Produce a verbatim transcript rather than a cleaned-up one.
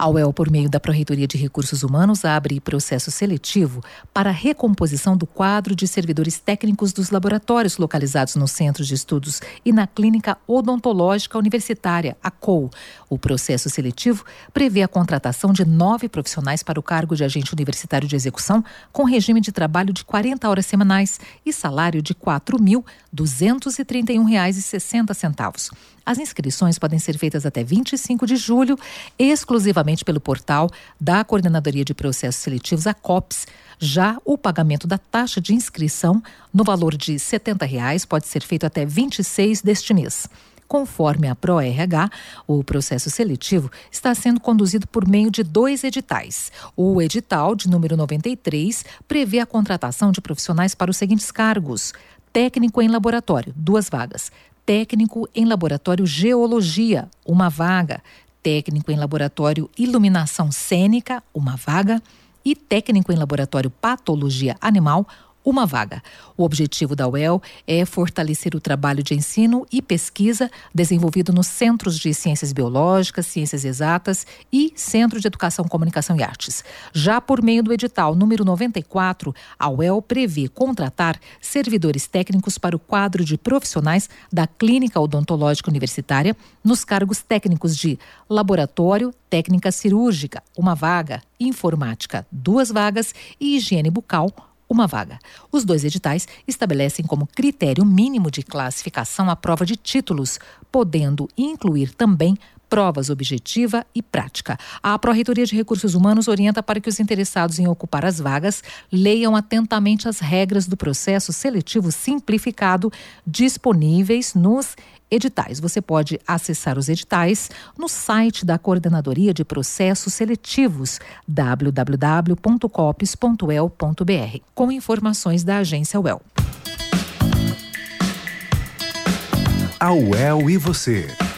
A U E L, por meio da Pró-Reitoria de Recursos Humanos, abre processo seletivo para a recomposição do quadro de servidores técnicos dos laboratórios localizados nos Centros de Estudos e na Clínica Odontológica Universitária, a C O U. O processo seletivo prevê a contratação de nove profissionais para o cargo de agente universitário de execução, com regime de trabalho de quarenta horas semanais e salário de quatro mil duzentos e trinta e um reais e sessenta centavos. As inscrições podem ser feitas até vinte e cinco de julho, exclusivamente pelo portal da Coordenadoria de Processos Seletivos, a COPS. Já o pagamento da taxa de inscrição, no valor de setenta reais, pode ser feito até vinte e seis deste mês. Conforme a Pro-R H, o processo seletivo está sendo conduzido por meio de dois editais. O edital, de número noventa e três, prevê a contratação de profissionais para os seguintes cargos: técnico em laboratório, duas vagas; técnico em laboratório geologia, uma vaga; técnico em laboratório iluminação cênica, uma vaga; e técnico em laboratório patologia animal, uma vaga. O objetivo da U E L é fortalecer o trabalho de ensino e pesquisa desenvolvido nos Centros de Ciências Biológicas, Ciências Exatas e Centro de Educação, Comunicação e Artes. Já por meio do edital número noventa e quatro, a U E L prevê contratar servidores técnicos para o quadro de profissionais da Clínica Odontológica Universitária nos cargos técnicos de laboratório, técnica cirúrgica, uma vaga; informática, duas vagas; e higiene bucal, uma vaga. Os dois editais estabelecem como critério mínimo de classificação a prova de títulos, podendo incluir também provas objetiva e prática. A Pró-Reitoria de Recursos Humanos orienta para que os interessados em ocupar as vagas leiam atentamente as regras do processo seletivo simplificado disponíveis nos editais. Você pode acessar os editais no site da Coordenadoria de Processos Seletivos, w w w ponto cops ponto u e l ponto b r, com informações da agência U E L. A U E L e você.